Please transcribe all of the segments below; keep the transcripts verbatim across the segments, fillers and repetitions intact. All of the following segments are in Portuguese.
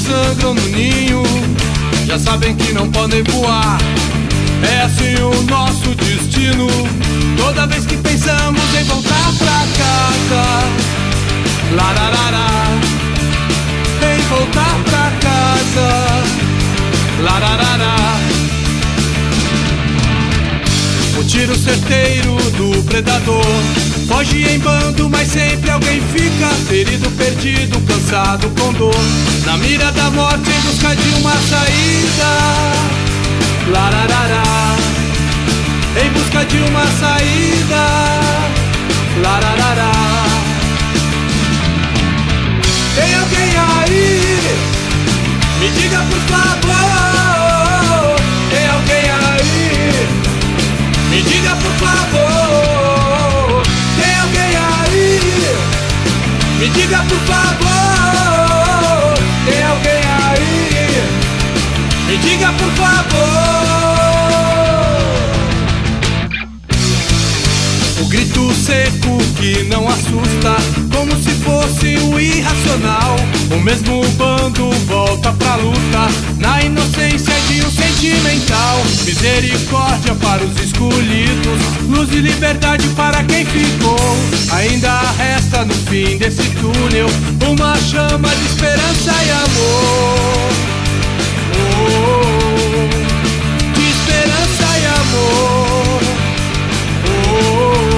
sangram no ninho já sabem que não podem voar. É assim o nosso destino. Toda vez que pensamos em voltar pra casa, lararará, em voltar pra casa, lararará. O tiro certeiro do predador foge em bando, mas sempre alguém fica ferido, perdido, cansado, com dor, na mira da morte em busca de uma saída, lararará, em busca de uma saída, lararará. Tem alguém aí? Me diga por favor. Tem alguém aí? Me diga por favor. Tem alguém aí? Me diga por favor. Tem alguém aí? Me diga por favor. O grito seco que não assusta, como se fosse o irracional. O mesmo bando volta pra luta, na inocência de um sentimental. Misericórdia para os escolhidos, luz e liberdade para quem ficou. Ainda resta no fim desse túnel uma chama de esperança e amor. Oh, de esperança e amor. Oh,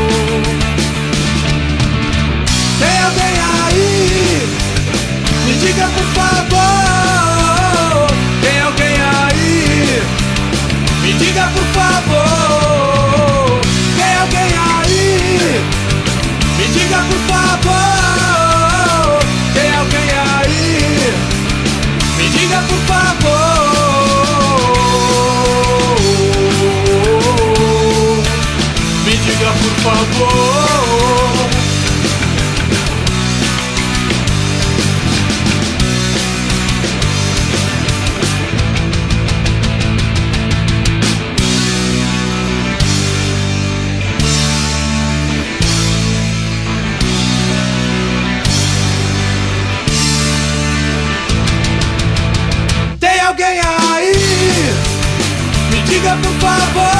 tem alguém aí? Me diga por favor. Tem alguém aí? Me diga por favor. Tem alguém aí? Me diga por favor. Tem alguém aí? Me diga por favor. Me diga por favor. Tem alguém aí? Me diga por favor.